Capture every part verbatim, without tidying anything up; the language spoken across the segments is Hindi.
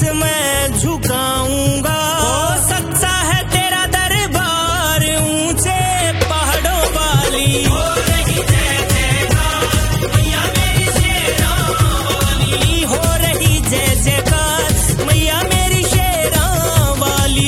मैं झुकाऊंगा। ओ सच्चा है तेरा दरबार ऊंचे पहाड़ों वाली। हो रही जय जयकार मैया मेरी शेरा वाली। हो रही जय जयकार मैया मेरी शेरा वाली।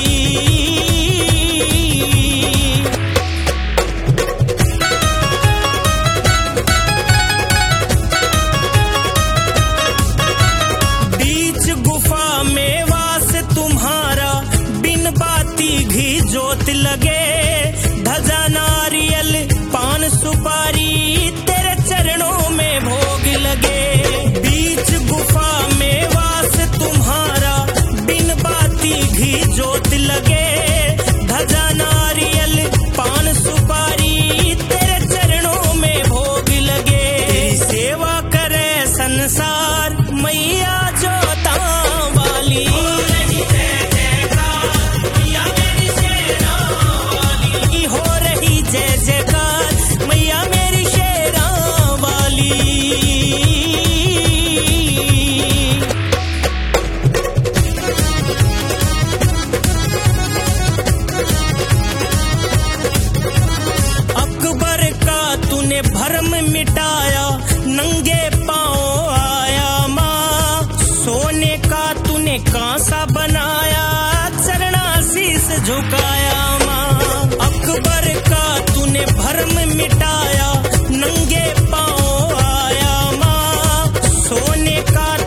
बीच गुफा में वास तुम्हारा बिन बाती घी जोत लगे। ध्वजा नारियल पान सुपारी तेरे चरणों में भोग लगे। बीच गुफा में वास तुम्हारा बिन बाती घी जोत लगे। ध्वजा नारियल पान सुपारी तेरे चरणों में भोग लगे। तेरी सेवा करे संसार मैया जोता वाली। हो रही जय जयकार मैया मेरी शेरा वाली। हो रही जय जयकार मैया मेरी शेरा वाली। अकबर का तूने भरम मिटाया नंगे पांव आया माँ। सोने का तूने कांसा बनाया चरना शीस झुकाया माँ। अकबर का तूने भरम मिटाया नंगे पांव आया माँ। सोने का